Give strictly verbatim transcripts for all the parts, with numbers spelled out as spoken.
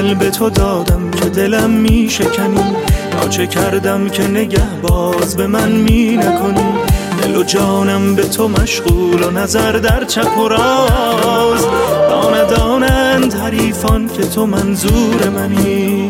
دل به تو دادم که دلم می شکنی، یا چه کردم که نگه باز به من می نکنی. دل و جانم به تو مشغول و نظر در چپ و راست، دانه دانند حریفان که تو منظور منی.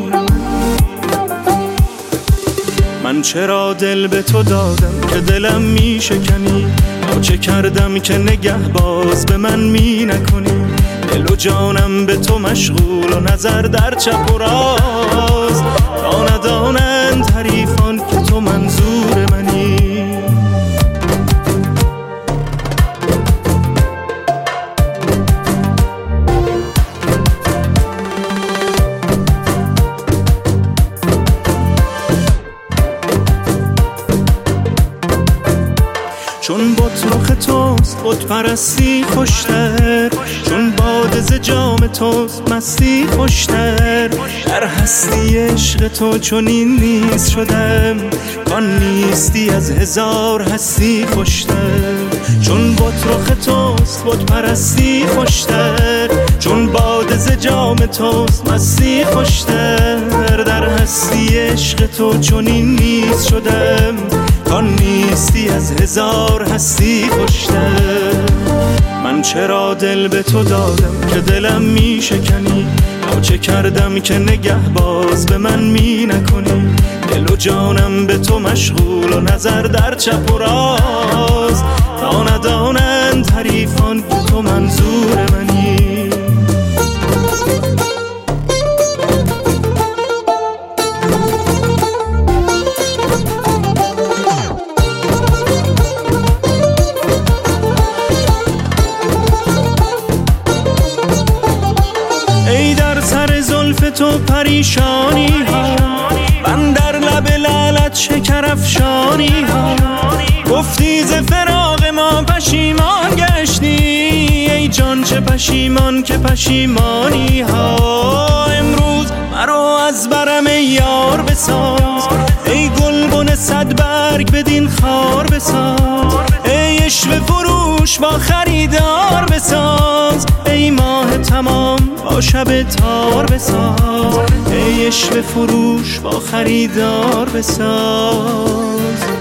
من چرا دل به تو دادم که دلم می شکنی، یا چه کردم که نگه باز به من می نکنی. دل و جانم به تو مشغول و نظر در چپ و راست، دانه دانند حریفان که تو منظور منی. چون بت رخ توست بت پرستی خوشتر، چون باد ز جام توست مستی خوشتر. در هستی عشق تو چنین نیست شدم، کان نیستی از هزار هستی خوشتر. چون بت رخ توست بت پرستی خوشتر، چون باد ز جام توست مستی خوشتر. در هستی عشق تو چنین نیست شدم، کان نیستی از هزار هستی خوشتر. من چرا دل به تو دادم که دلم می شکنی، یا چه کردم که نگه باز به من می نکنی. دل و جانم به تو مشغول و نظر در چپ و راست، دانه دانند حریفان که تو منظور منی. تو پریشانی ها، من در لب لعلت شکر افشانی ها. گفتی ز فراق ما پشیمان گشتی، ای جان چه پشیمان که پشیمانی ها. امروز مرو از برم ای یار بساز، ای گلبن صد برگ بدین خار بساز. ای عشوه فروش با خریدار بساز، ای ماه تمام با شب تار بساز. ای عشوه فروش با خریدار بساز.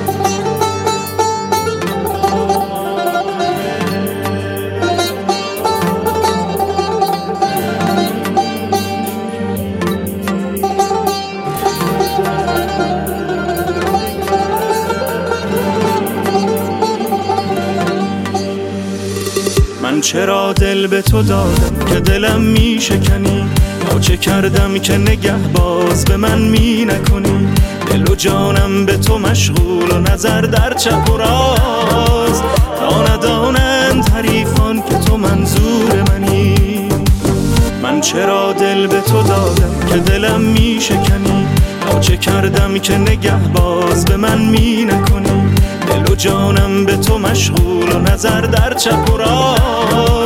من چرا دل به تو دادم که دلم می شکنی، یا چه کردم که نگه باز به من می نکنی. دل و جانم به تو مشغول و نظر در چپ و راست، دانه دانند حریفان که تو منظور منی. من چرا دل به تو دادم که دلم می شکنی، یا چه کردم که نگه باز به من می نکنی. دل و جانم به تو مشغول و نظر در چپ و راست،